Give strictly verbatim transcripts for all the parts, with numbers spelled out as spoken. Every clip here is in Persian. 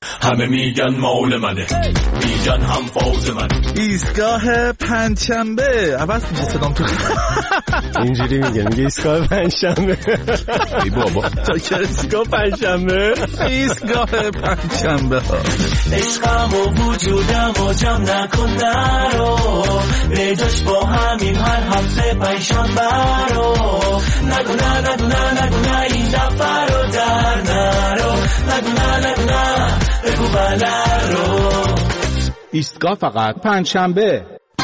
همه میگن مال منه، میگن هم فوز من. ایستگاه پنجشنبه. عوض میگه صدام تو اینجوری میگه میگه ایستگاه پنجشنبه. ای بابا تا چه ایستگاه پنجشنبه؟ ایستگاه پنجشنبه ها. عشقم و وجودم و جمع نکن نرو، رجاش با همین هر هفته پنجشنبه رو. نگو نه نگو نه نگو نه این دفعه رو در نرو، نگو نه نگو نه بگو بله رو. ایستگاه فقط پنجشنبه.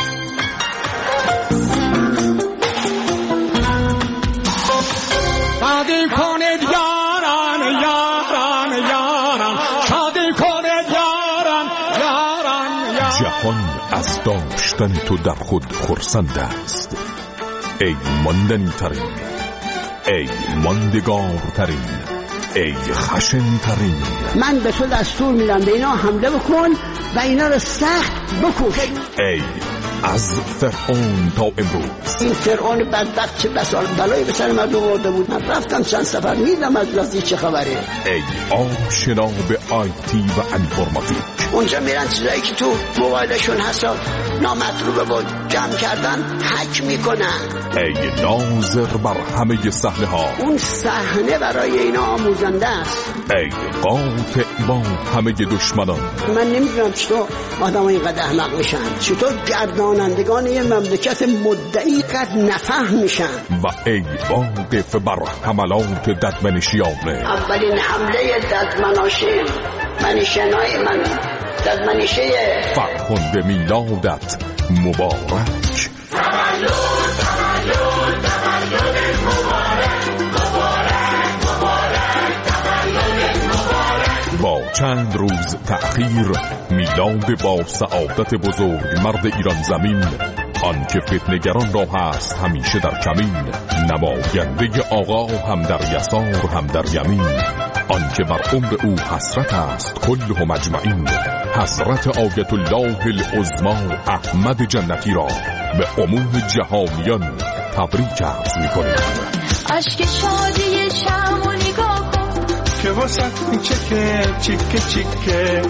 شادی کنید یاران یاران یاران، شادی کنید یاران یاران یاران. جهان از داشتن تو در خود خرسند است، ای ماندنی ترین، ای ماندگار ترین، ای خشن ترین. من به تو دستور میدم به اینا حمله بکن و اینا رو سخت بکش. ای از فرعون تا امروز، این فرعون بدبخت چه بسال بلایی به سر مردم آورده بود. من رفتم چند سفر میدم از رازی چه خبره. ای آشنا به آیتی و انفرماتیک، اونجا میرن چیزایی که تو موبایلشون هست نامطلوبه بود جمع کردن هک میکنن. ای ناظر بر همه صحنه ها، اون صحنه برای اینا آموزنده است. ای قاطع با همه دشمنان. من نمیدونم چطور آدم اینقدر احمق میشن، چطور گردانندگان یه مملکت مدعی قد نفهم میشن. و ای واقف بر حملات ددمنشیانه. اولین حمله ددمناشین منشنای من ددمنشه فرخنده میلادت مبارک. تولد تولد تولد مبارک مبارک مبارک تولد مبارک. با چند روز تأخیر میلاد با سعادت بزرگ مرد ایران زمین، آن که فتنگران را هست همیشه در کمین، نماینده آقا هم در یسار هم در یمین، آن که بر عمر او حسرت است کله مجمعین. حضرت آیت الله العظمی احمد جنتی را به عموم جهانیان تبریک عرض می‌کنیم. اشک شادی شمع و نگاه کن که واسه چکه چکه چکه.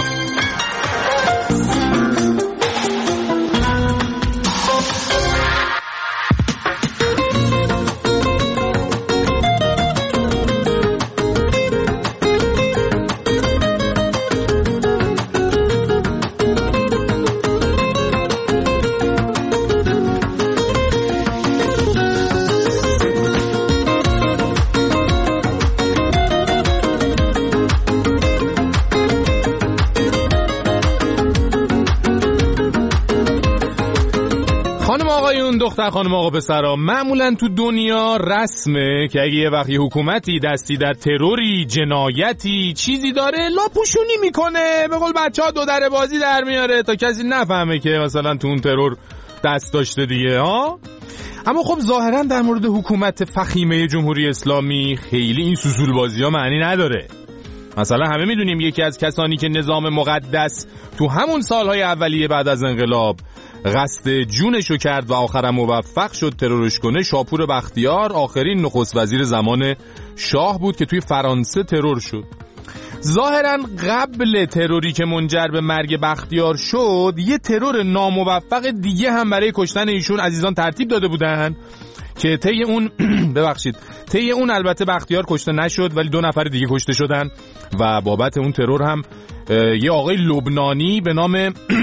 دختر خانم آقا پسرا، معمولا تو دنیا رسمه که اگه یه وقتی حکومتی دستی در تروری جنایتی چیزی داره لاپوشونی میکنه، به قول بچه‌ها دو در بازی در میاره تا کسی نفهمه که مثلا تو اون ترور دست داشته دیگه ها. اما خب ظاهرا در مورد حکومت فخیمه جمهوری اسلامی خیلی این سوسول بازی ها معنی نداره. مثلا همه میدونیم یکی از کسانی که نظام مقدس تو همون سالهای اولیه بعد از انقلاب قصد جونشو کرد و آخرم موفق شد ترورش کنه، شاپور بختیار، آخرین نخست وزیر زمان شاه بود که توی فرانسه ترور شد. ظاهرا قبل تروری که منجر به مرگ بختیار شد، یه ترور ناموفق دیگه هم برای کشتن ایشون عزیزان ترتیب داده بودن که طی اون ببخشید طی اون البته بختیار کشته نشد ولی دو نفر دیگه کشته شدن و بابت اون ترور هم یه آقای لبنانی به نام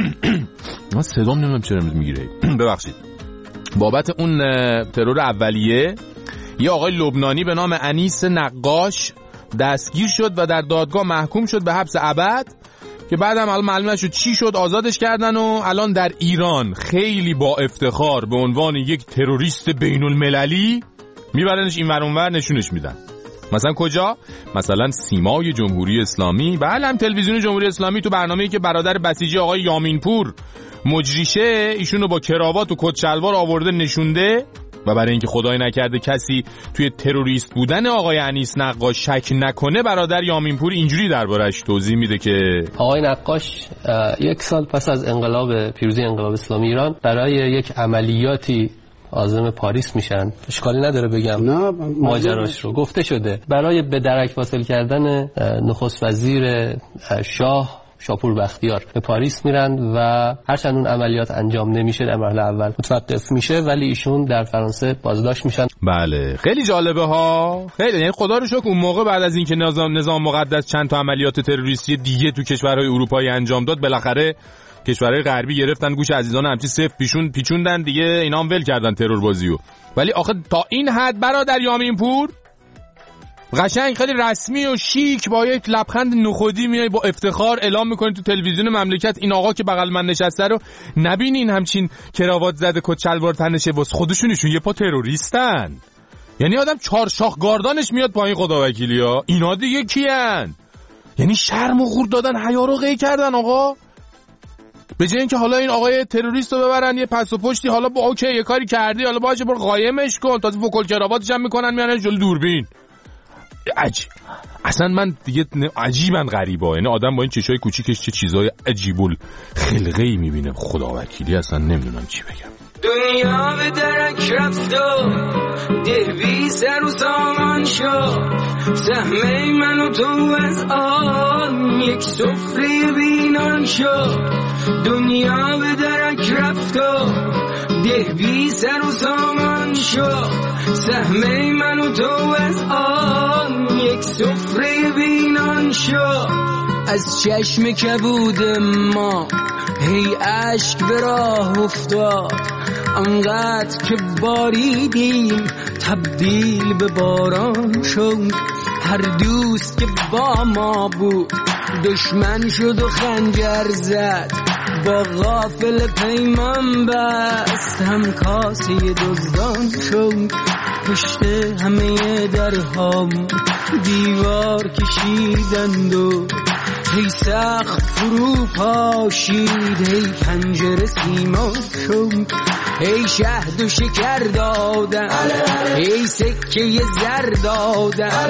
من صدام نمیدونم چرا میگیره ببخشید بابت اون ترور اولیه یه آقای لبنانی به نام انیس نقاش دستگیر شد و در دادگاه محکوم شد به حبس ابد که بعدم الان معلوم نشد چی شد، آزادش کردن و الان در ایران خیلی با افتخار به عنوان یک تروریست بین المللی میبرنش این ور اون ور نشونش میدن. مثلا کجا؟ مثلا سیمای جمهوری اسلامی، بله هم تلویزیون جمهوری اسلامی تو برنامه‌ای که برادر بسیجی آقای یامینپور مجریشه ایشونو با کراوات و کت شلوار آورده نشونده و برای اینکه خدای نکرده کسی توی تروریست بودن آقای انیس نقاش شک نکنه، برادر یامینپور اینجوری دربارش توضیح میده که آقای نقاش یک سال پس از انقلاب پیروزی انقلاب اسلامی ایران برای یک عملیاتی عازم پاریس میشن. اشکالی نداره بگم ماجراش رو. گفته شده برای به درک واصل کردن نخست وزیر شاه شاپور بختیار به پاریس میرن و هرچند اون عملیات انجام نمیشه در مرحله اول متوقف میشه، ولی ایشون در فرانسه بازداشت میشن. بله خیلی جالبه ها، خیلی. یعنی خدا رو شکر اون موقع بعد از اینکه نظام نظام مقدس چند تا عملیات تروریستی دیگه تو کشورهای اروپایی انجام داد، بالاخره کشورهای غربی گرفتن گوش عزیزان همچی صفر پیشون پیچوندن دیگه، اینا هم ول کردن ترور بازیو. ولی آخه تا این حد برادر یامین پور قشنگ خیلی رسمی و شیک با یک لبخند نخودی میای با افتخار اعلام میکنی تو تلویزیون مملکت این آقا که بغل من نشسته رو نبینین همچین کراوات زده کت شلوار تنشه، واسه خودشونشون یه پا تروریستن. یعنی آدم چهار شاخ گاردانش میاد پایین خدا وکیلی ها. اینا دیگه کیان؟ یعنی شرم و غور دادن، حیا رو قی کردن آقا. به جای اینکه حالا این آقای تروریست رو ببرن یه پس و پشتی، حالا با اوکی یه کاری کردی حالا باشه برو قایمش کن، تازه فوکل کراواتش هم میکنن میانه جلوی دوربین. عجیب. اصلا من دیگه عجیبن غریبا، یعنی آدم با این چشای کوچیکش چه چیزای عجیب الخلقه‌ای میبینه. خدا وکیلی اصلا نمیدونم چی بگم. دنیا به درک رفت و ده بی سر و سامان شد، سهمه من و تو از آن یک سفره بینان شد. دنیا به درک رفت و ده بی سر و سامان شد، سهمه من و تو از آن یک سفره بینان شد. از چشم کبود ما هی اشک به راه افتاد، انقدر که باریدیم تبدیل به باران شد. هر دوست که با ما بود دشمن شد و خنجر زد، با غافل پیمان بست هم کاسه دزدان شد. پشت همه درهام دیوار کشیدند و هی سقف فرو پاشید، هی پنجره سیمان شد. هی شهد و شکر دادن، هی سکه زر دادن،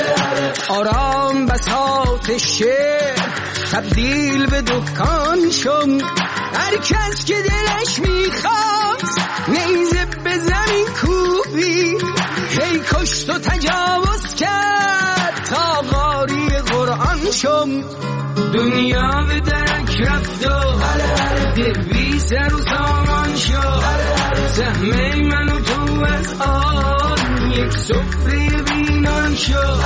آرام بساط شعر تبدیل به دکان شد. هر کس که دلش میخواست نیزه به زمین کوبی، هی کشت و تجاوز کرد تا قاری قرآن شد. دنیا به درک رفت و دل بی سر و سامان شد، سهمه من و تو از آن یک سفره بینان شد.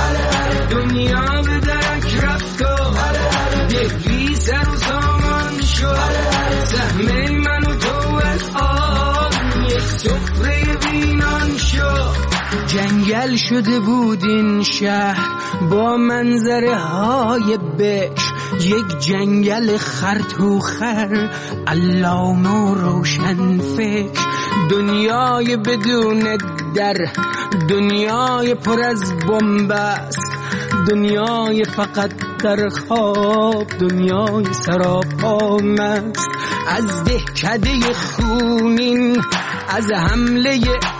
دنیا به درک رفت و دل بی سر و سامان شد، سهمه من و تو از آن یک سفره بینان شد. جنگل شده بود این شهر با منظره های بکر، یک جنگل خر تو خر علامه و روشن فکر. دنیای بدون در، دنیای پر از بنبست، دنیای فقط در خواب، دنیای سراپا مست. از دهکده خونین، از حمله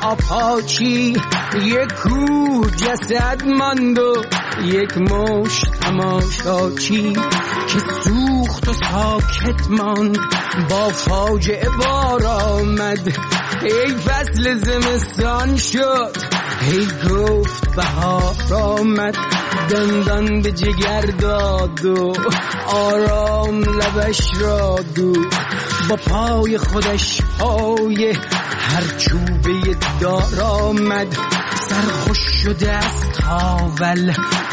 آپاچی، یک کوه جسد ماند و یک مشت تماشاچی که سوخت و ساکت ماند. با فاجعه بار آمد، ای فصل زمستان شد، هی گفت بهار آمد. دندان به جگر داد و آرام لبش را دود، با پای خودش پای هر چوبه دار آمد. سرخوش شده از تاول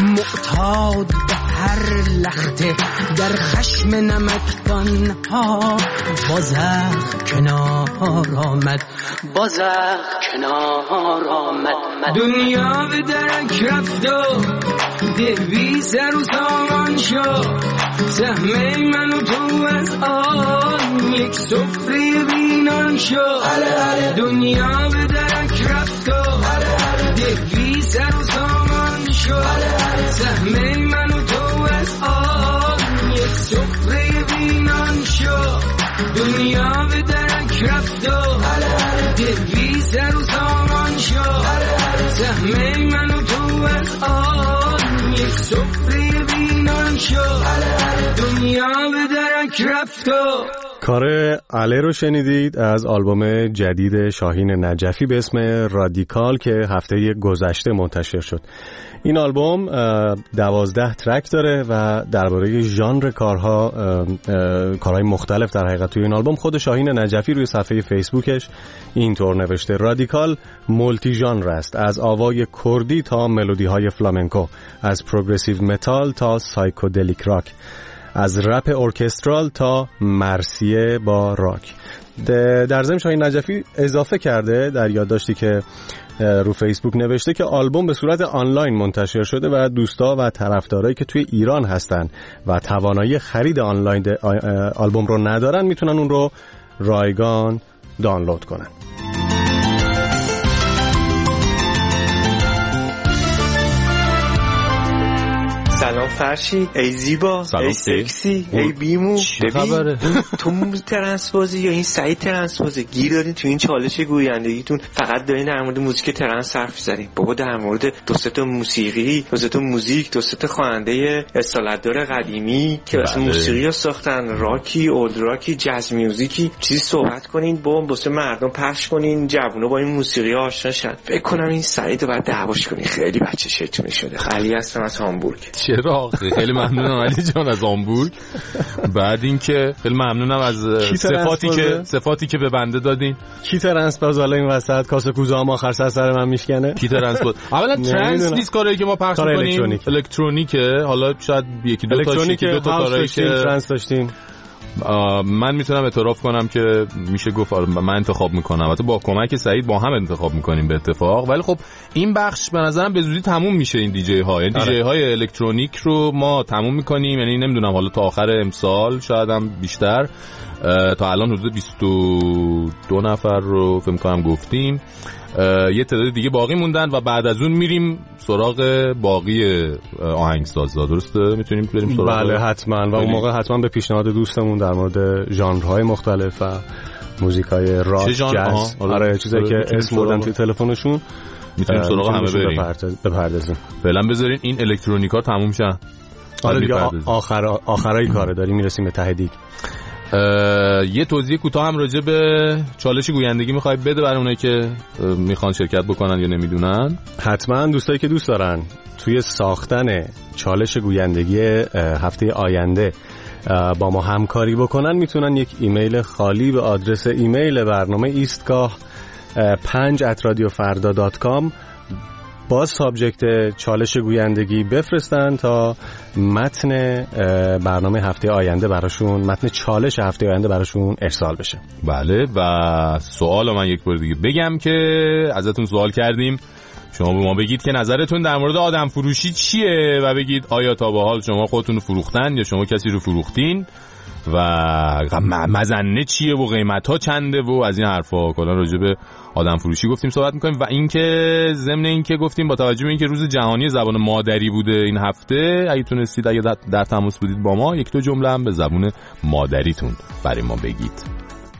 معتاد به هر لخته، در خشم نمکدان ها بازخ کنار آمد، بازخ کنار آمد. دنیا به درک رفت و ده بی سر و سامان شد، سهمه من و تو از آن یک سفره بینان شد. دنیا به درک رفت و ده بی سر و سامان شد، سهمه من و تو از آن یک سفره بینان شد. دنیا به درک رفت و ده بی سر و سامان شد، سهمه من و تو از آن یک سفره بینان شد. دنیا به درک رفت و کار اله رو شنیدید از آلبوم جدید شاهین نجفی به اسم رادیکال که هفته گذشته منتشر شد. این آلبوم دوازده ترک داره و درباره ژانر کارها کارهای مختلف در حقیقت توی این آلبوم خود شاهین نجفی روی صفحه فیسبوکش اینطور نوشته: رادیکال مولتی ژانر است، از آوای کردی تا ملودی های فلامنکو، از پروگرسیو متال تا سایکودلیک راک، از رپ ارکسترال تا مرثیه با راک. در ضمن شاهین نجفی اضافه کرده در یادداشتی که رو فیسبوک نوشته که آلبوم به صورت آنلاین منتشر شده و دوستا و طرفدارایی که توی ایران هستن و توانایی خرید آنلاین آلبوم رو ندارن میتونن اون رو رایگان دانلود کنن. سلام فرشید، ای زیبا، ای سکسی، ای بیمو. ببین تو ترنس بازی یا این سعید ترنس بازی گیر دادین تو این چالش گویندگیتون، فقط دارین در مورد موزیک ترنس حرف می‌زنین. بابا در مورد دو سه تا موسیقی، دو سه تا موزیک، دو سه تا خواننده اصالت‌دار قدیمی که واسه موسیقی ساختن، راکی، اولد راکی، جاز میوزیکی، چیزی صحبت کنین با واسه مردم پخش کنین، جوونا با این موسیقی آشنا شن. فکر کنم این سعید رو بعد دعواش کنین، خیلی بچه شیطونی شده. علی هستم از هامبورگ. چرا؟ خیلی ممنونم علی جان از هامبورگ. بعد اینکه خیلی ممنونم از صفاتی که صفاتی که به بنده دادین. کی ترنس باز حالا این وسط کاسه کوزه هم آخر سر سر من میشکنه. کی ترنس باز؟ اولا ترنس نیست کاری که ما پخش می‌کنیم، الکترونیکه. حالا شاید یکی دو تا یکی دو تا کاری که ترنس داشتیم. من میتونم اعتراف کنم که میشه گفت من انتخاب میکنم، البته با کمک سعید با هم انتخاب میکنیم به اتفاق. ولی خب این بخش به نظرم به زودی تموم میشه. این دیجی ها، یعنی دیجی های الکترونیک رو ما تموم میکنیم، یعنی نمیدونم حالا تا آخر امسال، شاید هم بیشتر. تا الان حدود بیست و دو نفر رو فکر کنم گفتیم، یه تعداد دیگه باقی موندن و بعد از اون میریم سراغ باقی آهنگسازا. درسته؟ میتونیم بریم سراغ. بله حتما. و اون موقع حتما به پیشنهاد دوستمون در مورد ژانرهای مختلف و موزیکای راک، جاز، آره چیزایی که اسم بردن توی تلفنشون، میتونیم سراغ همه بریم بپردازیم. فعلا بذارین این الکترونیکا تموم شن. آره دیگه آخر آخرای کاره داریم میرسیم به ته دیگ. یه توضیح کوتاه هم راجع به چالش گویندگی میخوای بده برای اونایی که میخوان شرکت بکنن یا نمیدونن؟ حتما دوستایی که دوست دارن توی ساختن چالش گویندگی هفته آینده با ما همکاری بکنن میتونن یک ایمیل خالی به آدرس ایمیل برنامه ایستگاه پنج ات رادیو فردا دات کام با سابجکت چالش گویندگی بفرستن تا متن برنامه هفته آینده براشون، متن چالش هفته آینده براشون ارسال بشه. بله. و سوال من یک بار دیگه بگم که ازتون سوال کردیم شما به ما بگید که نظرتون در مورد آدم فروشی چیه و بگید آیا تا به حال شما خودتون رو فروختن یا شما کسی رو فروختین و مزنه چیه و قیمت ها چنده و از این حرفا. کلا راجع به آدم فروشی گفتیم صحبت میکنیم. و اینکه ضمن اینکه گفتیم با توجه به اینکه روز جهانی زبان مادری بوده این هفته، اگه تونستید اگه در تماس بودید با ما یک دو جمله هم به زبان مادریتون برای ما بگید.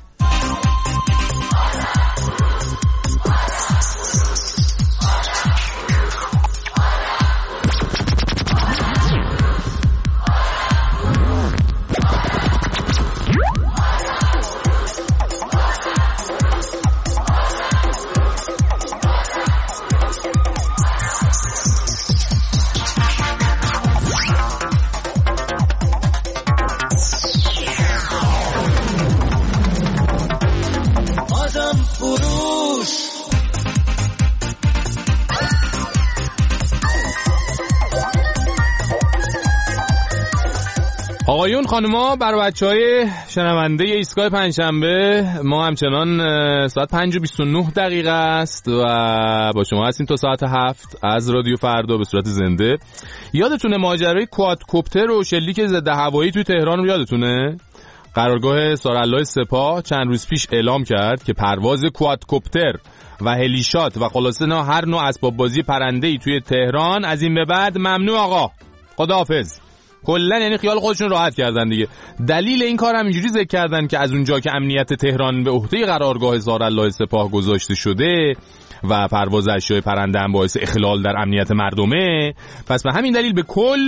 آقایون خانوما، بر بچهای شنونده ایستگاه پنجشنبه، ما همچنان ساعت پنج و بیست و نه دقیقه است و با شما هستیم تا ساعت هفت از رادیو فردا به صورت زنده. یادتونه ماجرای کوادکوپتر و شلیک ضد هوایی توی تهران رو یادتونه؟ قرارگاه سارالله سپاه چند روز پیش اعلام کرد که پرواز کوادکوپتر و هلیشات و خلاصه نه هر نوع اسباب بازی پرنده‌ای توی تهران از این به بعد ممنوع. آقا خداحافظ. کلا یعنی خیال خودشون راحت کردن دیگه. دلیل این کار هم اینجوری ذکر کردن که از اونجا که امنیت تهران به عهده قرارگاه سارالله سپاه گذاشته شده و پرواز اشیاء پرنده هم باعث اخلال در امنیت مردمه، پس به همین دلیل به کل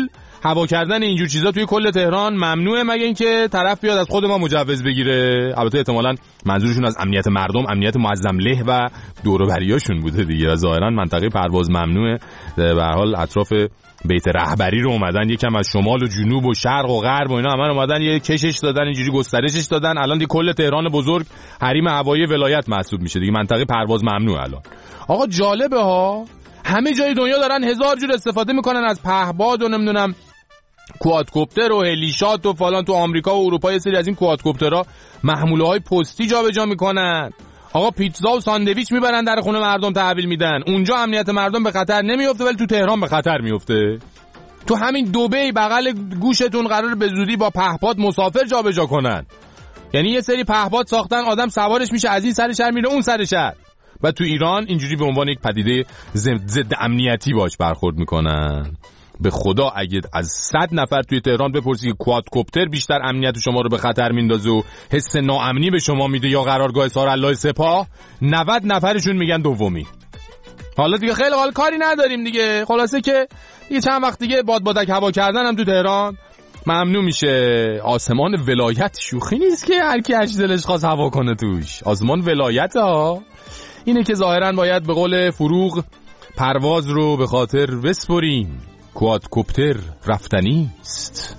هوا کردن اینجور چیزا توی کل تهران ممنوعه، مگه اینکه طرف بیاد از خود ما مجوز بگیره. البته احتمالاً منظورشون از امنیت مردم امنیت معظم له و دور و بریاشون بوده دیگه. ظاهراً منطقه پرواز ممنوعه. به هر حال اطراف بیت رهبری رو اومدن یکم از شمال و جنوب و شرق و غرب و اینا همه اومدن یه کشش دادن، اینجوری گسترشش دادن. الان دیگه کل تهران بزرگ حریم هوایی ولایت محسوب میشه دیگه، منطقه پرواز ممنوع الان. آقا جالبه ها، همه جای دنیا دارن هزار جور استفاده میکنن از پهباد و نمیدونم کوادکوپتر و هلیشات و فلان. تو آمریکا و اروپا یه سری از این کوادکوپترها محموله های پستی جابجا میکنن. آقا پیتزا و ساندویچ میبرن در خونه مردم تحویل میدن. اونجا امنیت مردم به خطر نمیفته ولی تو تهران به خطر میفته. تو همین دبی بغل گوشتون قرار به زودی با پهپاد مسافر جابجا کنن. یعنی یه سری پهپاد ساختن آدم سوارش میشه از این سر شهر میره اون سر شهر. و تو ایران اینجوری به عنوان یک پدیده ضد امنیتی باش برخورد میکنن. به خدا اگه از صد نفر توی تهران بپرسی که کوادکوپتر بیشتر امنیت شما رو به خطر میندازه و حس ناامنی به شما میده یا قرارگاه سارالله سپاه، نود نفرشون میگن دومی. حالا دیگه خیلی حال کاری نداریم دیگه. خلاصه که یه چند وقت دیگه باد بادک هوا کردن هم تو تهران ممنوع میشه. آسمان ولایت شوخی نیست که هر کی اش دلش خواست هوا کنه توش. آسمان ولایت ها اینه که ظاهرا باید به قول فروغ پرواز رو به خاطر بسپریم. کوادکوپتر رفتنی است.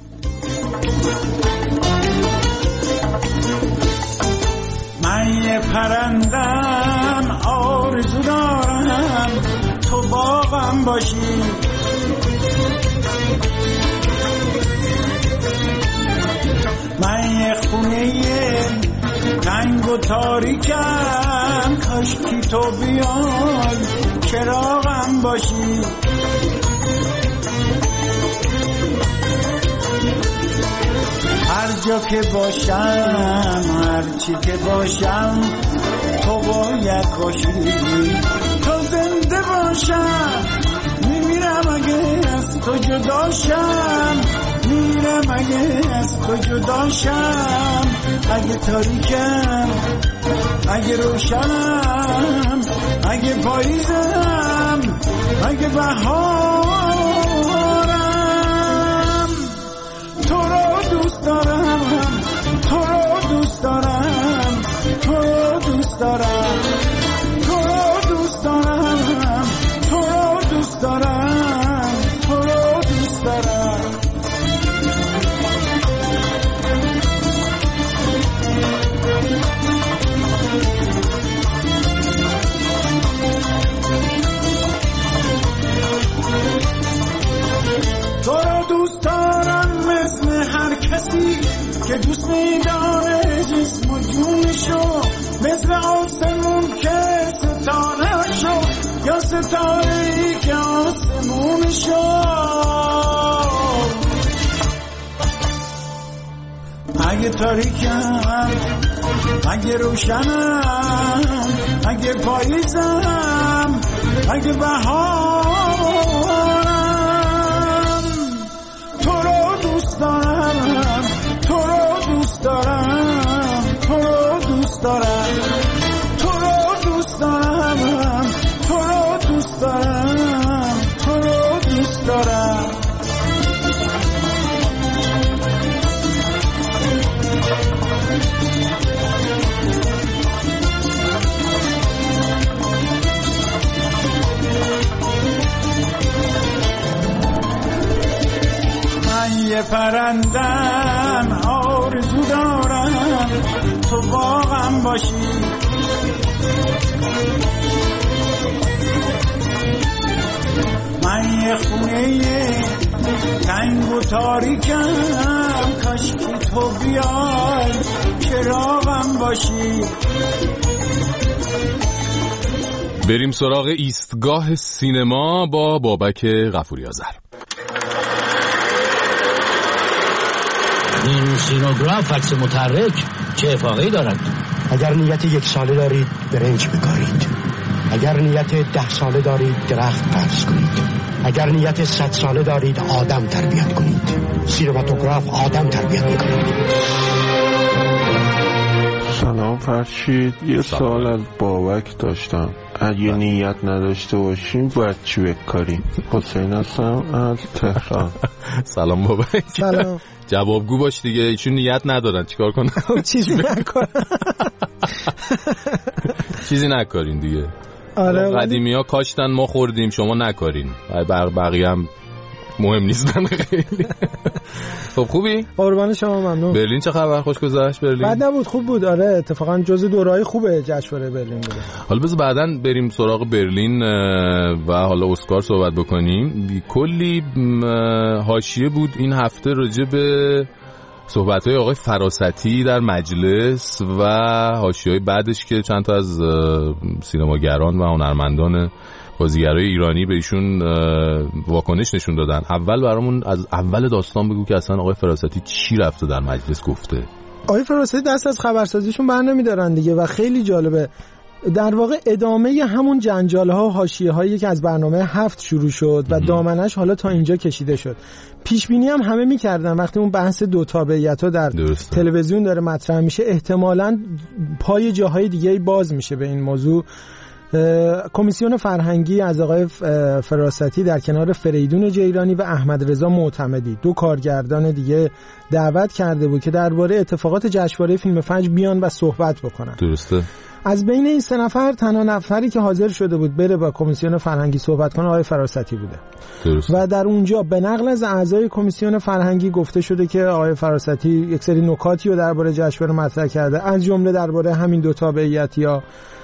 من یه پرندم آرزو دارم تو باغم باشی، من یه خونه تنگ و تاریکم کاشکی تو بیای چراغم باشی. هر جا که باشم هر چی که باشم تو باید باشی. تو زنده باشم میمیرم اگه از تو جداشم، میمیرم اگه از تو جداشم. اگه تاریکم اگه روشنم اگه پاییزم اگه بهارم، تو رو دوست دارم تو رو دوست دارم تو رو دوست دارم تو رو دوست دارم تو رو دوست دارم تو رو دوست دارم. تو رو دوست دارم مثل هر کسی که دوست می‌داره جسم و جونشو، مثل آسمون که ستاره شو یا ستاره‌ای که آسمونشو. اگه تاریکم اگه روشنم اگه پاییزم اگه بهارم، تو رو دوست دارم تو رو دوست دارم تو رو دوست دارم تو رو دوست دارم تو رو دوست دارم تو رو دوست دارم. من یه پرندم آرزو دارم تو باغم باشی، من یه خونه تنگ و تاریکم کاشکی تو بیای چراغم باشی. بریم سراغ ایستگاه سینما با بابک غفوری آذر. این سینوگراف عکس متحرک چه افاقه‌ای دارد؟ اگر نیت یک ساله دارید برنج بکارید، اگر نیت ده ساله دارید درخت فرض کنید، اگر نیت صد ساله دارید آدم تربیت کنید. سینماتوگراف آدم تربیت میکنید. سلام فرشید، یه سوال از بابک داشتم. اگه نیت نداشته باشیم باید چی بکاریم؟ حسین هستم از تهران. سلام بابک. سلام. جوابگو باش دیگه، ایشون نیت ندارن چیکار کنن؟ چیزی نکنن. چیزی نکارین دیگه. آره قدیمی ها کاشتن ما خوردیم، شما نکارین. بقیه هم مهم نیستن خیلی. خب خوبی؟ قربان شما، ممنون. برلین چه خبر؟ خوش گذشت برلین؟ بد نبود، خوب بود. آره اتفاقا جزء دورهای خوبه جشنواره برلین بوده. حالا بذار بعداً بریم سراغ برلین و حالا اسکار صحبت بکنیم. کلی حاشیه بود این هفته راجع به صحبت‌های آقای فراستی در مجلس و حاشیه‌های بعدش که چند تا از سینماگران و هنرمندان بازیگرای ایرانی به ایشون واکنش نشون دادن. اول برامون از اول داستان بگو که اصلا آقای فراستی چی رفته در مجلس گفته. آقای فراستی دست از خبرسازیشون بر نمی‌دارن دیگه و خیلی جالبه. در واقع ادامه همون جنجال‌ها و حاشیه‌هایی که از برنامه هفت شروع شد و دامنش حالا تا اینجا کشیده شد. پیش بینی هم همه می‌کردن وقتی اون بحث دو تابعیت‌ها در درسته. تلویزیون داره مطرح میشه احتمالاً پای جاهای دیگه‌ای باز میشه به این موضوع. کمیسیون فرهنگی از آقای فراستی در کنار فریدون جیرانی و احمد رضا معتمدی دو کارگردان دیگه دعوت کرده بود که درباره اتفاقات جشنواره فیلم فجر بیان و صحبت بکنن. درسته. از بین این سه نفر تنها نفری که حاضر شده بود بره با کمیسیون فرهنگی صحبت کنه آقای فراستی بوده. درسته. و در اونجا به نقل از اعضای کمیسیون فرهنگی گفته شده که آقای فراستی یک سری نکاتی رو درباره جشنواره مطرح کرده، از جمله درباره همین دو تابعیت یا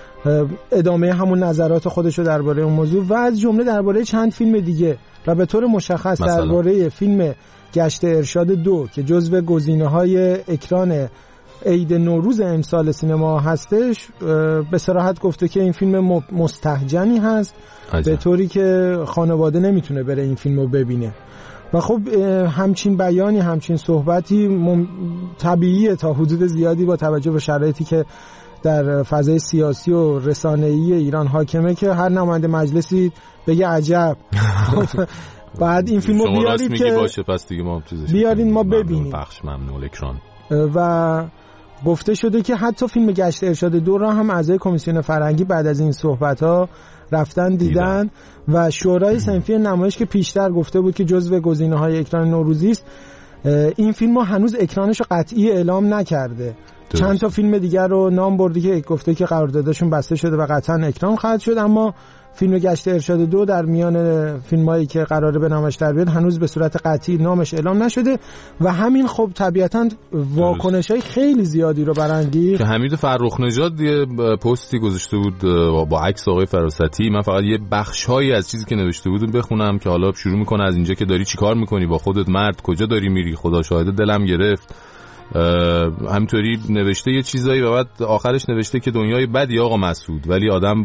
ادامه همون نظرات خودش رو درباره اون موضوع و از جمله درباره چند فیلم دیگه و به طور مشخص درباره فیلم گشت ارشاد دو که جزو گزینه‌های اکران عید نوروز امسال سینما هستش به صراحت گفته که این فیلم مستهجنی هست عجب. به طوری که خانواده نمیتونه بره این فیلم رو ببینه و خب همچین بیانی همچین صحبتی مم... طبیعیه تا حدود زیادی با توجه به شرایطی که در فضای سیاسی و رسانه‌ای ایران حاکمه که هر نماینده مجلسی بگه عجب بعد این فیلمو بیارید که باشه پس دیگه ما چیزش بیارین ما ببینیم پخش ممنوع اکران. و گفته شده که حتی فیلم گشت ارشاد دو را هم اعضای کمیسیون فرهنگی بعد از این صحبت‌ها رفتن دیدن, دیدن و شورای صنفی نمایش که پیشتر گفته بود که جزو گزینه‌های اکران نوروزی است این فیلمو هنوز اکرانش رو قطعی اعلام نکرده. درست. چند تا فیلم دیگر رو نام بردی که گفته که قراردادشون بسته شده و قطعا اکران خواهد شد، اما فیلم گشت ارشاد دو در میان فیلمایی که قراره به نامش در بیاد هنوز به صورت قطعی نامش اعلام نشده و همین خب طبیعتاً واکنش‌های خیلی زیادی رو برانگیخت که حمید فرخ نژاد یه پستی گذاشته بود با عکس آقای فراستی. من فقط یه بخش‌هایی از چیزی که نوشته بود بخونم که حالا شروع می‌کنه از اینجا که داری چیکار می‌کنی با خودت مرد، کجا داری میری، خدا شاهده دلم گرفت. همینطوری نوشته یه چیزایی و بعد آخرش نوشته که دنیای بدی آقا مسعود ولی آدم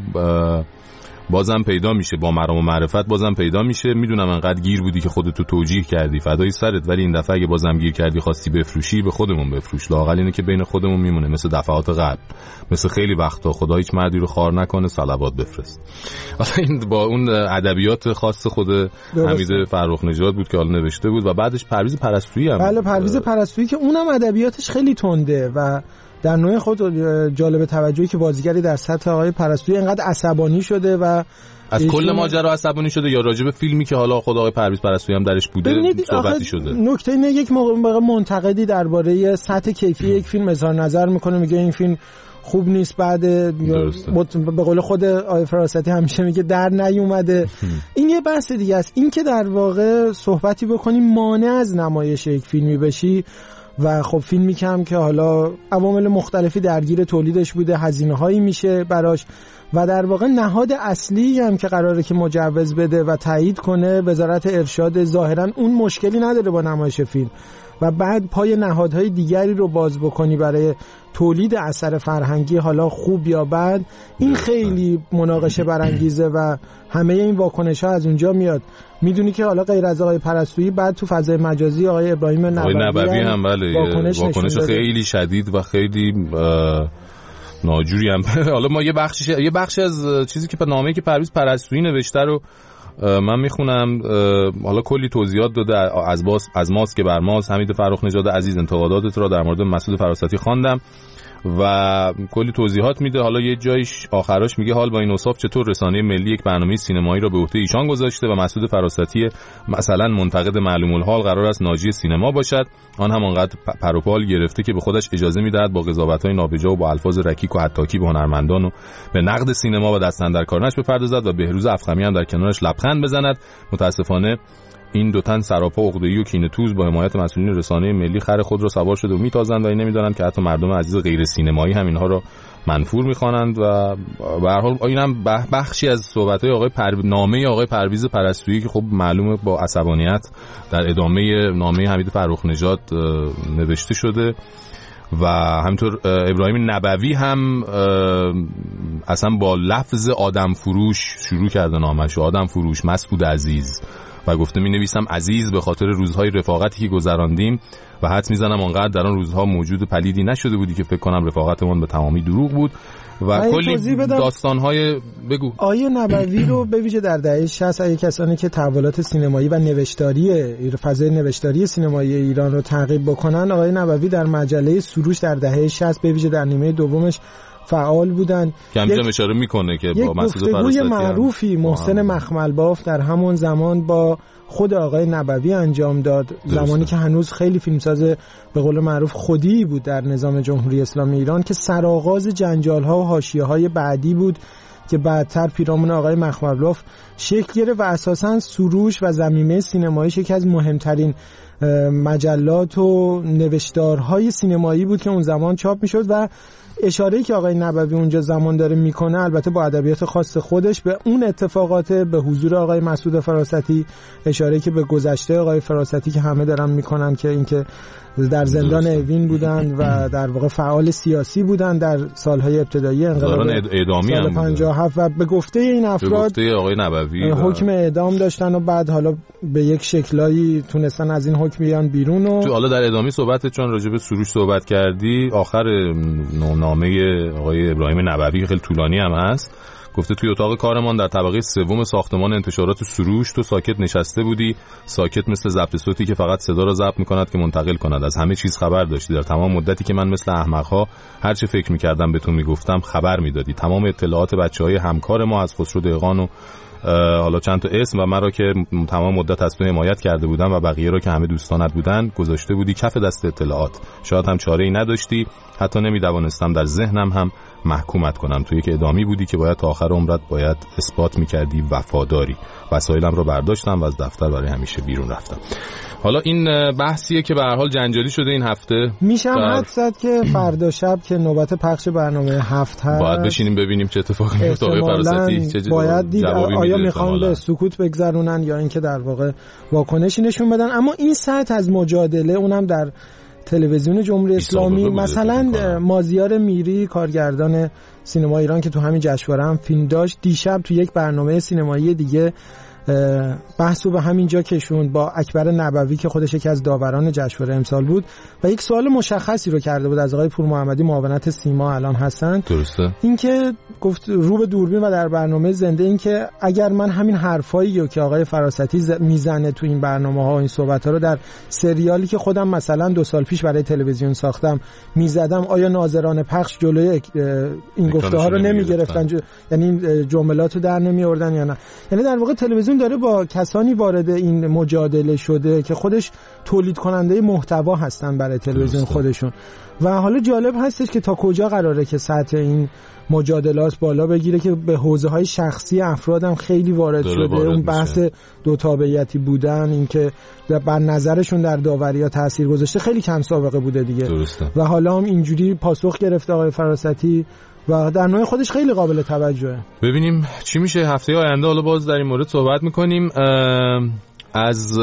بازم پیدا میشه، با مرام و معرفت بازم پیدا میشه. میدونم انقدر گیر بودی که خودتو توجیه کردی فدای سرت، ولی این دفعه اگه بازم گیر کردی خواستی بفروشی به خودمون بفروش، لااقل اینه که بین خودمون میمونه مثل دفعات قبل، مثل خیلی وقتا خدا هیچ مردی رو خار نکنه صلوات بفرست. اصلا این با اون ادبیات خاص خود حمید فرخ نژاد بود که حالا نوشته بود و بعدش پرویز پرستویی هم بله پرویز پرستویی که اونم ادبیاتش خیلی تنده و در نوع خود جالب توجهی که بازیگری در سطح آقای پرستویی انقدر عصبانی شده و از کل ماجرا عصبانی شده یا راجب فیلمی که حالا خود آقای پرویز پرستویی هم درش بوده صحبتی شده. نکته اینه یک موقع منتقدی درباره سطح کیفی یک فیلم اظهار نظر میکنه، میگه این فیلم خوب نیست، بعد به قول خود آقای فراستی همیشه میگه در نیومده. این یه بحث دیگه است. این که در واقع صحبتی بکنیم مانع از نمایش یک فیلمی بشی و خب فیلمی که هم که حالا عوامل مختلفی درگیر تولیدش بوده، هزینه‌هایی میشه براش و در واقع نهاد اصلی هم که قراره که مجوز بده و تایید کنه وزارت ارشاد، ظاهرا اون مشکلی نداره با نمایش فیلم و بعد پای نهادهای دیگری رو باز بکنی برای تولید اثر فرهنگی حالا خوب یا بد، این خیلی مناقشه برانگیزه و همه این واکنش‌ها از اونجا میاد. میدونی که حالا غیر از آقای پرستویی بعد تو فضای مجازی آقای ابراهیم نبوی, نبوی هم بله واکنش, واکنش خیلی شدید و خیلی ناجوری هم. حالا ما یه بخشی یه بخشی از چیزی که به نامه‌ای که پرویز پرستویی نوشته رو من میخونم. حالا کلی توضیحات داده از باس از ماست که بر ماست. حمید فرخ نژاد عزیز، انتقاداتت را در مورد مسعود فراستی خواندم و کلی توضیحات میده. حالا یه جایش آخراش میگه حال با این اوصاف چطور رسانه ملی یک برنامه سینمایی را به عهده ایشان گذاشته و مسعود فراستی مثلا منتقد معلوم الحال قرار است ناجی سینما باشد، آن هم انقدر پروپال گرفته که به خودش اجازه میدهد با قضاوت‌های نابجا و با الفاظ رکیک و حتاکی به هنرمندان و به نقد سینما و دست اندر کارنش بپردازد و بهروز افخمی هم در کنارش لبخند بزند. متاسفانه این دو تن سراپا عقده‌ای و کینه‌توز با حمایت مسئولین رسانه ملی خر خود را سوار شده و میتازند و این نمیدانند که حتی مردم عزیز غیر سینمایی هم اینها را منفور میخوانند. و به هر حال اینم بخشی از صحبت‌های آقای پرو... نامه آقای پرویز پرستویی که خب معلومه با عصبانیت در ادامه نامه حمید فرخ نژاد نوشته شده. و همینطور ابراهیم نبوی هم اصلا با لفظ آدم فروش شروع کرده نامش، آدم فروش مسعود عزیز، و گفته می نویسم عزیز به خاطر روزهای رفاقتی که گذراندیم و حدس میزنم اونقدر در آن روزها موجود پلیدی نشده بودی که فکر کنم رفاقتمون به تمامی دروغ بود و کلی داستان‌های. بگو. آیه نبوی رو به ویژه در دهه شصت اگه کسانی که تحولات سینمایی و نوشتاری فضای نوشتاری سینمایی ایران رو تعقیب بکنن، آقای نبوی در مجله سروش در دهه شصت به ویژه در نیمه دومش فعال بودن. که همینجا اشاره میکنه که با مسعود فراستی معروفی محسن مخملباف در همون زمان با خود آقای نبوی انجام داد. درسته. زمانی که هنوز خیلی فیلمساز به قول معروف خودی بود در نظام جمهوری اسلامی ایران که سرآغاز جنجال‌ها و حاشیه‌های بعدی بود که بعدتر پیرامون آقای مخملباف شکل گرفت و اساساً سروش و زمینه سینمایی یکی از مهمترین مجلات و نوشتارهای سینمایی بود که اون زمان چاپ میشد. و اشاره‌ای که آقای نبوی اونجا زمان داره میکنه البته با ادبیات خاص خودش به اون اتفاقات، به حضور آقای مسعود فراستی، اشاره‌ای که به گذشته آقای فراستی که همه دارن میکنن که اینکه در زندان اوین بودن و در واقع فعال سیاسی بودن در سالهای ابتدایی انقلاب اعدامی سال پنجاه و هفت و به گفته این افراد به گفته آقای نبوی حکم اعدام داشتن و بعد حالا به یک شکلایی تونستن از این حکم بیان بیرون. و تو حالا در ادامه صحبت چون راجع به سروش صحبت کردی، آخر نامه آقای ابراهیم نبوی خیلی طولانی هم هست، گفته توی اتاق کارمان در طبقه سوم ساختمان انتشارات سروش تو ساکت نشسته بودی، ساکت مثل ضبط صوتی که فقط صدا را ضبط می‌کند که منتقل کند. از همه چیز خبر داشتی، در تمام مدتی که من مثل احمق‌ها هر چه فکر می‌کردم بهتون میگفتم خبر میدادی. تمام اطلاعات بچه‌های همکار ما از خسرو دهقان و حالا چند تا اسم و مرا که تمام مدت از تو حمایت کرده بودم و بقیه را که همه دوستانت بودن گذاشته بودی کف دست اطلاعات. شاید هم چاره‌ای نداشتی، حتی نمی‌دوانستم در ذهنم هم محکومت کنم. تو یک اعدامی بودی که باید تا آخر عمرت باید اثبات می‌کردی وفاداری. وسایلم رو برداشتم و از دفتر برای همیشه بیرون رفتم. حالا این بحثیه که به هر حال جنجالی شده این هفته. میشم حد زد که فردا شب که نوبت پخش برنامه هفت هست باید بشینیم ببینیم چه اتفاقی میفته. آقای فراستی چه باید دید آیا میخوان به سکوت بگذرونن یا اینکه در واقع واکنشی نشون بدن. اما این سطح از مجادله اونم در تلویزیون جمهوری اسلامی، مثلا مازیار میری کارگردان سینما ایران که تو همین جشنواره هم فیلم داشت، دیشب تو یک برنامه سینمایی دیگه بحثو به همین جا کشوند با اکبر نبوی که خودش یکی از داوران جشنواره امسال بود و یک سوال مشخصی رو کرده بود از آقای پور محمدی معاونت سیما الان هستن. درسته. اینکه گفت رو به دوربین و در برنامه زنده اینکه اگر من همین حرفایی رو که آقای فراستی میزنه تو این برنامه‌ها و این صحبت‌ها رو در سریالی که خودم مثلا دو سال پیش برای تلویزیون ساختم میزدم، آیا ناظران پخش جلوی این گفته‌ها رو نمیگرفتن، یعنی این جملات رو در نمیآوردن یا نه؟ یعنی در واقع تلویزیون داره با کسانی وارد این مجادله شده که خودش تولید کننده محتوا هستن برای تلویزیون خودشون. و حالا جالب هستش که تا کجا قراره که سطح این مجادلات بالا بگیره که به حوزه‌های شخصی افرادم خیلی وارد شده. اون بحث دو تابعیتی بودن، اینکه بر نظرشون در داوریا تاثیر گذاشته، خیلی کم سابقه بوده دیگه. درسته. و حالا هم اینجوری پاسخ گرفته آقای فراستی و در نوع خودش خیلی قابل توجهه. ببینیم چی میشه هفته آینده. حالا باز در این مورد صحبت میکنیم. از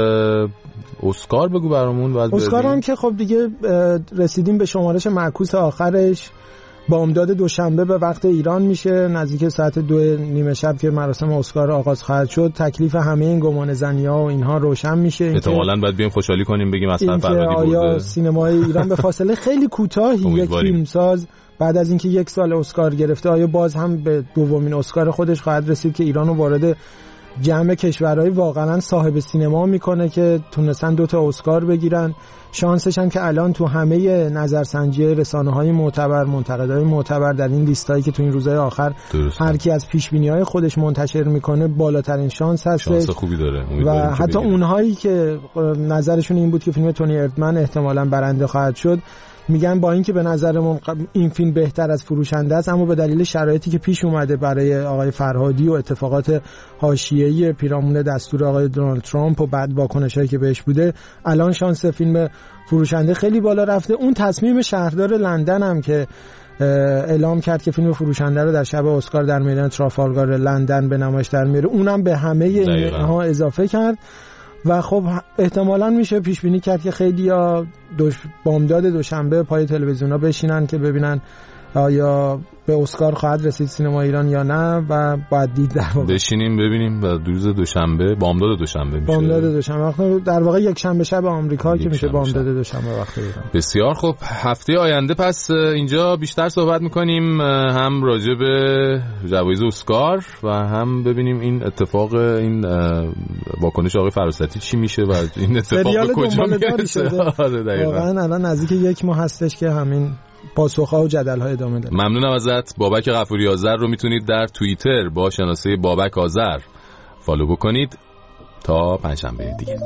اسکار بگو برامون. اسکار هم که خب دیگه رسیدیم به شمارش معکوس آخرش. بامداد دوشنبه به وقت ایران میشه، نزدیک ساعت دو نیمه شب که مراسم اسکار آغاز خواهد شد. تکلیف همه این گمان زنی‌ها و اینها روشن میشه. احتمالاً باید بیایم خوشحالی کنیم بگیم اصلا فرهادی برده. آیا سینمای ایران به فاصله خیلی کوتاهی یک فیلمساز بعد از اینکه یک سال اسکار گرفته آیا باز هم به دومین اسکار خودش خواهد رسید که ایرانو وارد جمع کشورهای واقعا صاحب سینما میکنه که تونستن دوتا اسکار بگیرن؟ شانسش هم که الان تو همه نظرسنجی رسانه‌های معتبر، منتقدای معتبر در این لیستایی که تو این روزهای آخر هر کی از پیش‌بینی‌های خودش منتشر میکنه بالاترین شانس هست. شانس خوبی داره. و حتی اونهایی که نظرشون این بود که فیلم تونی ارتمن احتمالاً برنده خواهد شد، میگن با اینکه به نظرمون این فیلم بهتر از فروشنده است، اما به دلیل شرایطی که پیش اومده برای آقای فرهادی و اتفاقات حاشیه‌ای پیرامون دستور آقای دونالد ترامپ و بعد واکنشایی که بهش بوده، الان شانس فیلم فروشنده خیلی بالا رفته. اون تصمیم شهردار لندن هم که اعلام کرد که فیلم فروشنده رو در شب اسکار در میدان ترافالگار لندن به نمایش در میاره، اونم به همه اینها اضافه کرد و خب احتمالاً میشه پیش بینی کرد که خیلی‌ها دوش بامداد دوشنبه پای تلویزیونا بشینن که ببینن آیا به اسکار خواهد رسید سینما ایران یا نه و باید دید در واقع بشینیم ببینیم و روز دوشنبه بامداد دوشنبه میشه. بامداد دوشنبه در واقع یک شنبه شب آمریکا که میشه بامداد دوشنبه وقت ایران. بسیار خب، هفته آینده پس اینجا بیشتر صحبت میکنیم، هم راجع به جوایز اسکار و هم ببینیم این اتفاق، این واکنش آقای فراستی چی میشه و این اتفاق به کجا میرسه. واقعا الان نزدیک یک ماه هستش که همین پاسخ‌ها و جدل‌ها ادامه داره. ممنونم ازت. بابک غفوری آذر رو میتونید در توییتر با شناسه بابک آذر فالو بکنید. تا پنجشنبه دیگه.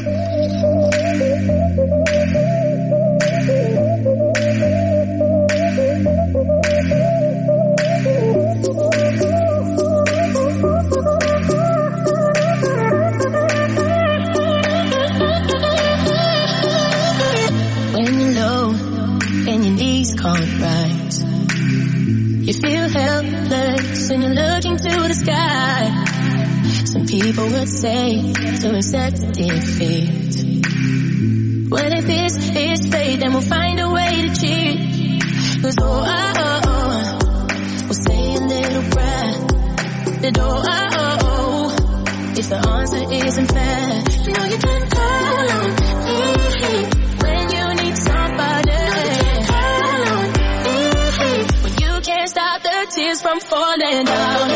You feel helpless and you're looking to the sky. Some people would say to accept defeat. Well, if this is fate, then we'll find a way to cheat. Cause oh, oh, oh, oh, we'll say a little prayer. That oh, oh, oh, oh, if the answer isn't fair, you know you can call on me when you need somebody. Can't stop the tears from falling down.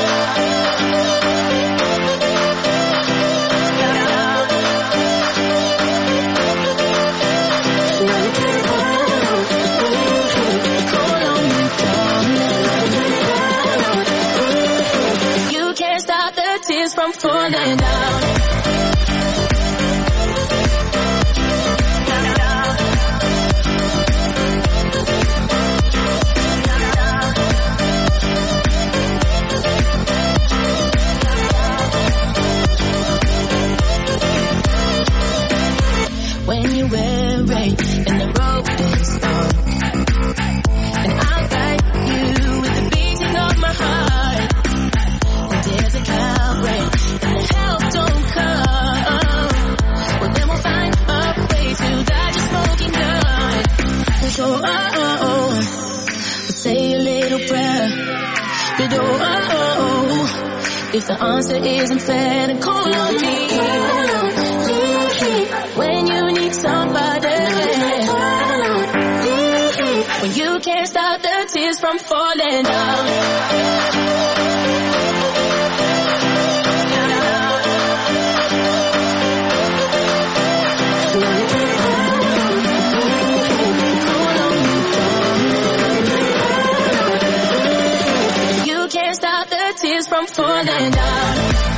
You can't stop the tears from falling down. When you weary and the road is long, and I'll guide you with the beating of my heart. When there's a coward and the help don't come, well then we'll find a way to dodge a smoking gun. So oh, oh, oh, we'll say a little prayer. But oh, oh, oh, if the answer isn't fair, then call on me. When you need somebody, when you can't stop the tears from falling down. You can't stop the tears from falling down.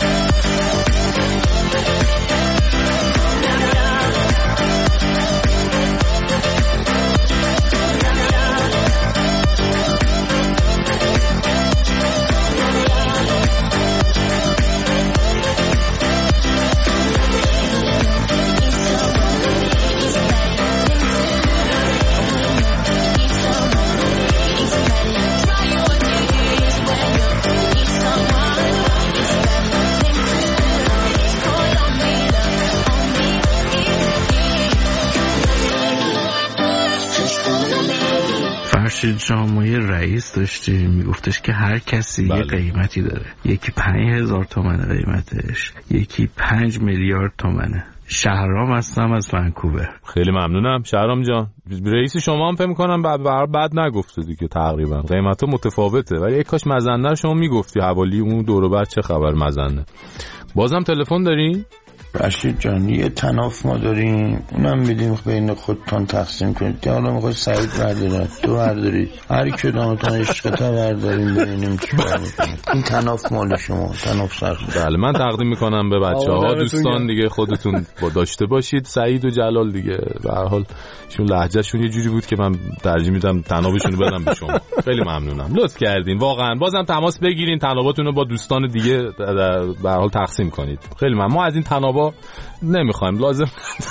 جامعه رئیس داشته میگفتش که هر کسی بله. یه قیمتی داره، یکی پنج هزار تومنه قیمتش، یکی پنج میلیارد تومنه. شهرام هستم از ونکوور. خیلی ممنونم شهرام جان. رئیس شما هم فهم میکنم بعد بعد نگفته دیگه، تقریبا قیمتا متفاوته، ولی یک کاش مزنه رو شما میگفتی حوالی اون دور و بعد چه خبر مزنه. بازم تلفن دارین؟ رشید جان یه تناف ما داریم، اونم میدیم بین خودتان تقسیم کنید. حالا میخوای سعید بردارد تو بردارید، هر کدامتان عشقتا برداریم ببینیم چی کار میکنید. این تناف مال شما، تناف سر. بله من تقدیم میکنم به بچه‌ها. دوستان دیگه خودتون با داشته باشید. سعید و جلال دیگه به هر حال چون لهجهشون یه جوری بود که من ترجیح میدم تنابشون رو بدم به شما. خیلی ممنونم، لطف کردین واقعا. بازم تماس بگیرین، تناباتون رو با دوستان دیگه به هر حال تقسیم کنید. خیلی ممنون. ما از این تنابا نمیخوایم، لازم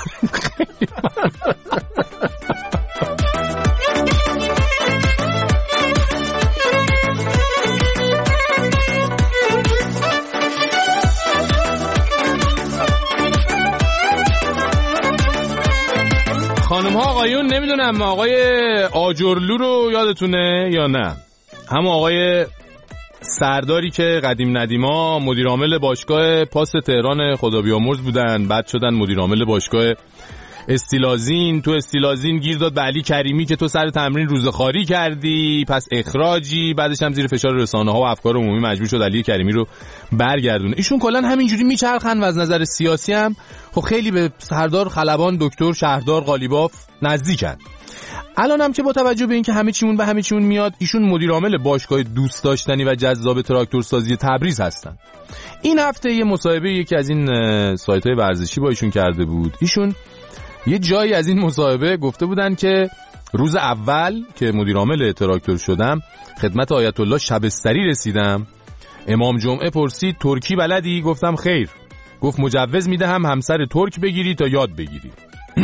خانم ها آقایون. نمیدونم آقای آجرلو رو یادتونه یا نه؟ هم آقای سرداری که قدیم ندیما مدیر عامل باشگاه پاس تهران خدا بیامرز بودن، بعد شدن مدیر عامل باشگاه استیلازین. تو استیلازین گیر داد به علی کریمی که تو سر تمرین روزخواری کردی، پس اخراجی. بعدش هم زیر فشار رسانه ها و افکار عمومی مجبور شد علی کریمی رو برگردونه. ایشون کلا همینجوری میچرخن و از نظر سیاسی هم خب خیلی به سردار خلبان دکتر شهردار قالیباف نزدیکن. الان هم که با توجه به اینکه همه چیمون به همه چیمون میاد، ایشون مدیر عامل باشگاه دوست داشتنی و جذاب تراکتورسازی تبریز هستن. این هفته یه مصاحبه یکی از این سایت‌های ورزشی با ایشون کرده بود. ایشون یه جایی از این مصاحبه گفته بودن که روز اول که مدیر عامل تراکتور شدم خدمت آیت الله شبستری رسیدم. امام جمعه پرسید ترکی بلدی؟ گفتم خیر. گفت مجوز میدهم همسر ترک بگیری تا یاد بگیری.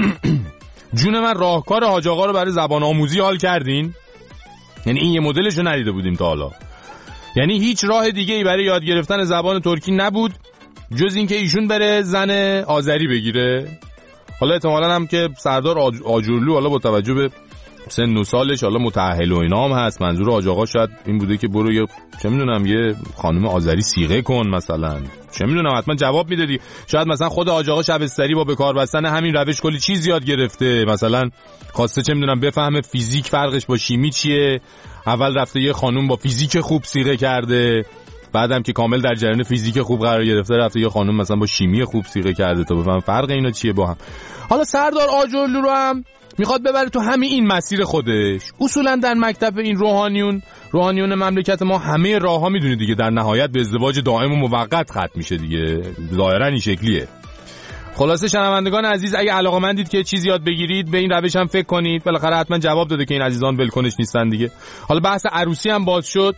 جون من راهکار حاج آقا رو برای زبان آموزی حال کردین؟ یعنی این یه مدلشو ندیده بودیم تا حالا. یعنی هیچ راه دیگه ای برای یاد گرفتن زبان ترکی نبود جز این که ایشون بره زن آذری بگیره. حالا احتمالاً هم که سردار آج... آجرلو حالا با توجه به سن و سالش حالا متأهل و اینا هم هست، منظور حاج آقا شاید این بوده که برو یه چه میدونم یه خانم آذری صیغه کن مثلا، چه میدونم حتما جواب میدادی. شاید مثلا خود حاج آقا شبستری با به کار بستن همین روش کلی چیز یاد گرفته، مثلا خواسته چه میدونم بفهمه فیزیک فرقش با شیمی چیه، اول رفته یه خانم با فیزیک خوب صیغه کرده، بعدم که کامل در جریان فیزیک خوب قرار گرفته رفته یه خانم مثلا با شیمی خوب صیغه کرده تا بفهم فرق اینا چیه با هم. حالا سردار آجرلو رو هم میخواد ببره تو همین این مسیر خودش. اصولا در مکتب این روحانیون روحانیون مملکت ما همه راه ها میدونید دیگه در نهایت به ازدواج دائم و موقت ختم میشه دیگه، ظاهرا این شکلیه. خلاصه شنوندگان عزیز اگه علاقه‌مندید که چیزی یاد بگیرید به این روش هم فکر کنید، بالاخره حتما جواب داده که این عزیزان ولکنش نیستن دیگه. حالا بحث عروسی هم باز شد،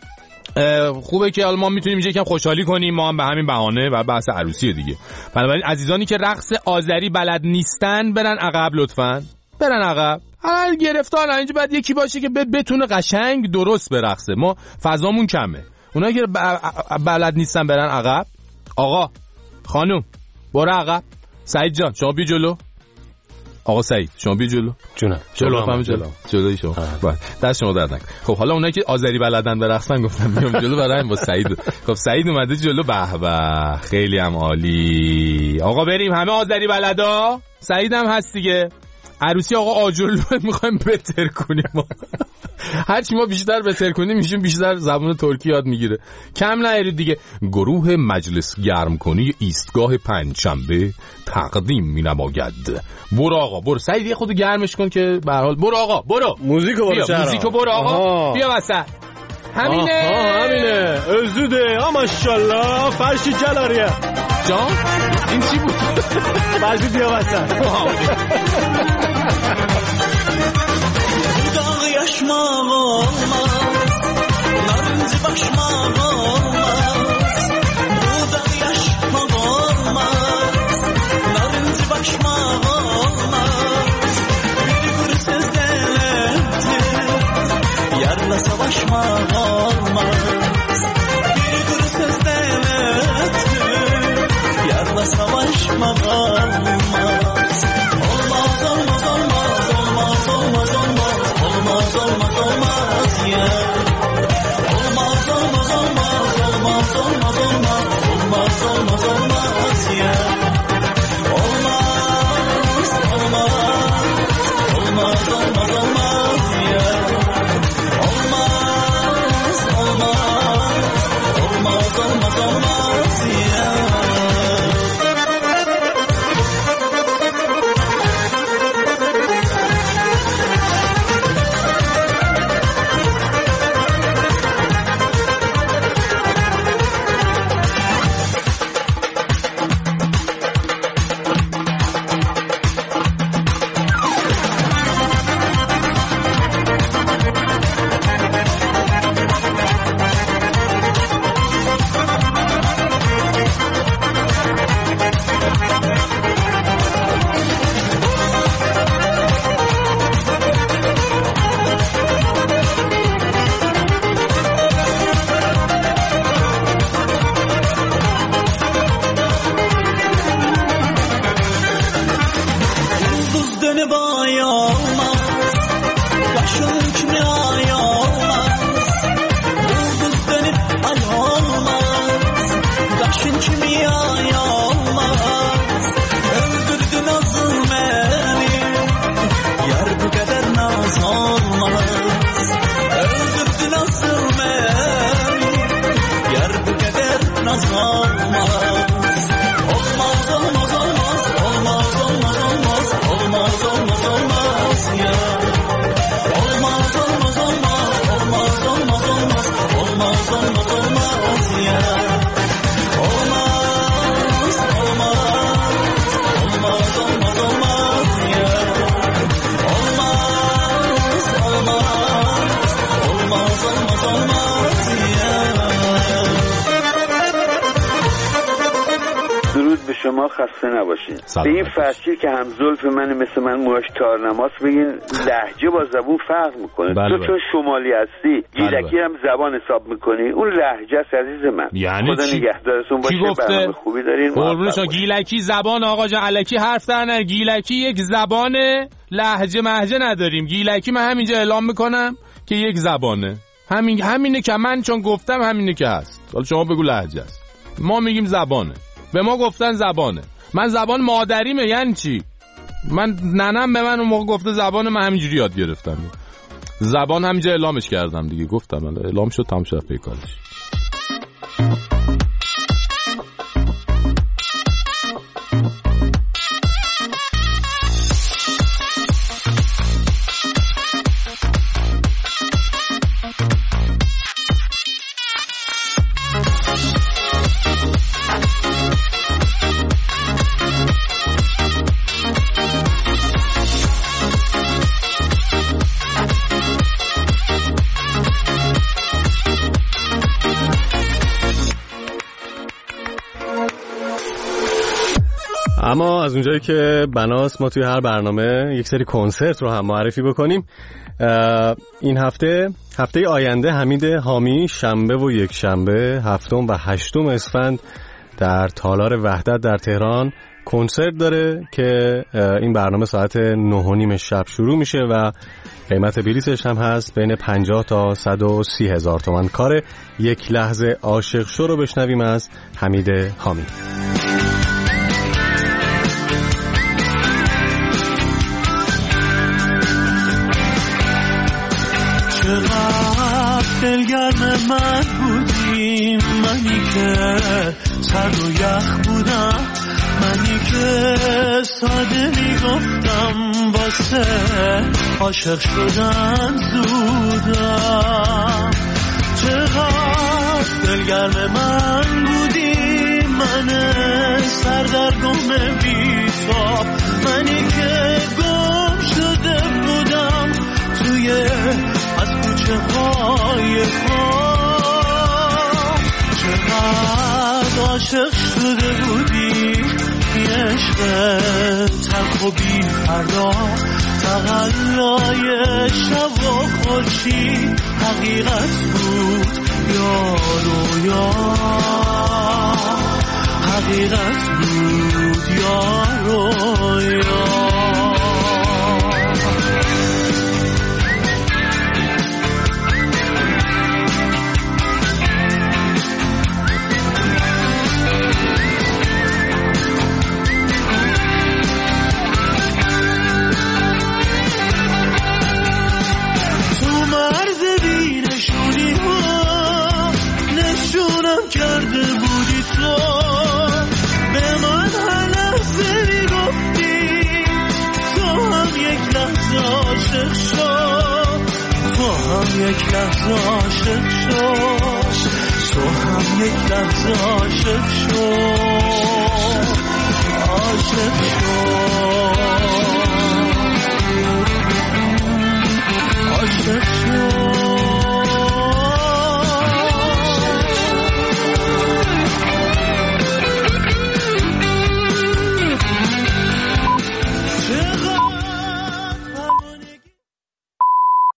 خوبه که حالا ما میتونیم اینجا یکم خوشحالی کنیم، ما هم به همین بهانه و بحث عروسی دیگه. بنابراین عزیزانی که رقص آذری بلد نیستن برن عقب لطفاً، برن عقب. حالا گرفتار اینجا بعد یکی باشه که بتونه قشنگ درست برقصه، ما فضامون کمه. اونایی که بلد نیستن برن عقب. آقا خانم برو عقب. سعید جان شما بی جلو. آقا سعید شما بی جلو. جونم جلو هم جلو جلوی شما. باشه دست شما درد نکنه. خب حالا اونایی که آذری بلدن برقصن گفتم میام جلو برای با سعید. خب سعید اومده جلو. به به خیلی هم عالی. آقا بریم همه آذری بلدا. سعید هم هست دیگه. عروسی آقا آجرلو میخوایم بهتر کنیم. هرچی ما بیشتر بهتر کنیم ایشون بیشتر زبان ترکی یاد میگیره. کم نیارید دیگه. گروه مجلس گرم کنی ایستگاه پنجشنبه تقدیم مینماید. برو آقا برو سعید یه خود گرمش کن که به هر حال. برو آقا برو موزیکو برو بیا موزیکو برو آقا. آها. بیا وسط همینه. آها همینه ازوده. آ ماشاءالله فرشی جلاریه جان این چی بود؟ فرشی بیا وسط. Dağı yaşmaq olmaz, narıncı başmaq olmaz. Bu dağı yaşmaq olmaz, narıncı başmaq olmaz. Bir kuru söz devlettir, yarla savaşmaq olmaz. Bir kuru söz devlettir, yarla savaşmaq olmaz. Olmaz olmaz olmaz olmaz olmaz olmaz. Olmaz olmaz olmaz ya. Olmaz olmaz olmaz olmaz olmaz olmaz. Olmaz olmaz olmaz ya. Olmaz olmaz olmaz olmaz olmaz ya. Olmaz olmaz olmaz olmaz olmaz ya. olmaz olmaz öldürdü nasıl yer bu kadar naz olmaz olmaz olmaz olmaz olmaz olmaz olmaz olmaz olmaz olmaz ya olmaz olmaz olmaz olmaz olmaz olmaz olmaz olmaz olmaz ya olmaz olmaz olmaz olmaz olmaz ya olmaz olmaz olmaz olmaz olmaz ya. درود به شما، خسته نباشین. به این فرشی که هم زلف من مثل من موهاش تارنماس بگین لهجه با زبون فرق میکنه. بله تو چون شمالی هستی گیلکی هم زبان حساب میکنی، اون لهجه است عزیز من. یعنی خدا چی؟ نگهدارتون باشه. برنامه خوبی دارین. قربونشون. گیلکی زبان آقا جان، الکی حرف در نر. گیلکی یک زبانه، لهجه مهجه نداریم. گیلکی من همینجا اعلام میکنم که یک زبانه. همین همینه که من چون گفتم همینه که هست. حالا شما بگو لهجه است. ما میگیم زبانه. به ما گفتن زبانه. من زبان مادریمه. یعنی چی؟ من ننم به من اون موقع گفته زبان، من همینجوری یاد گرفتم. زبان همینجا اعلامش کردم دیگه. گفتم من اعلام شد، تمام شد پیکارش. اما از اونجایی که بناست ما توی هر برنامه یک سری کنسرت رو هم معرفی بکنیم. این هفته هفته آینده حمید حامی شنبه و یک شنبه هفتم و هشتم اسفند در تالار وحدت در تهران کنسرت داره که این برنامه ساعت نه و نیم شب شروع میشه و قیمت بلیتش هم هست بین پنجاه تا صد و سی هزار تومان. کار یک لحظه عاشق شو رو بشنویم از حمید حامی. چقدر دلگرم من بودیم، منی که سرد و یخ بودم، منی که ساده میگفتم واسه عاشق شدن زودم. چقدر دلگرم من بودیم، من سردرگم بی‌تاب، منی که گم شده بودم توی از کوچه های خواب. چقدر عاشق شده بودی، این عشق تلخ و بی فردا، تقلای شب و خورشید حقیقت بود یا رویا، حقیقت بود یا رویا. کرده بودی تو به من هر لحظه میگفتی تو هم یک لحظه عاشق شد، تو هم یک لحظه عاشق شد، تو هم یک لحظه عاشق شد، عاشق شد.